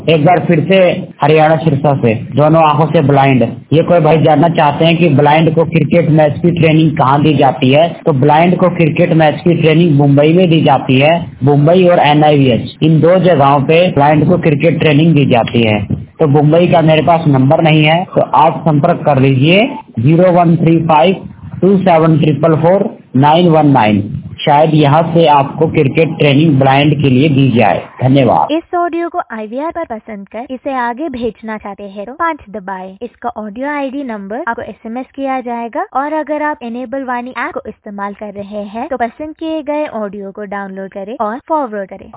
एक बार फिर से हरियाणा सिरसा से दोनों आंखों से ब्लाइंड, ये कोई भाई जानना चाहते हैं कि ब्लाइंड को क्रिकेट मैच की ट्रेनिंग कहाँ दी जाती है। तो ब्लाइंड को क्रिकेट मैच की ट्रेनिंग मुंबई में दी जाती है। मुंबई और NIVH इन दो जगहों पे ब्लाइंड को क्रिकेट ट्रेनिंग दी जाती है। तो मुंबई का मेरे पास नंबर नहीं है, तो आप संपर्क कर लीजिए 013527444919। शायद यहाँ से आपको क्रिकेट ट्रेनिंग ब्लाइंड के लिए दी जाए। धन्यवाद। इस ऑडियो को IVR पर पसंद कर इसे आगे भेजना चाहते हैं तो 5 दबाएं। इसका ऑडियो ID नंबर आपको SMS किया जाएगा और अगर आप इनेबल वाणी ऐप को इस्तेमाल कर रहे हैं तो पसंद किए गए ऑडियो को डाउनलोड करें और फॉरवर्ड करें।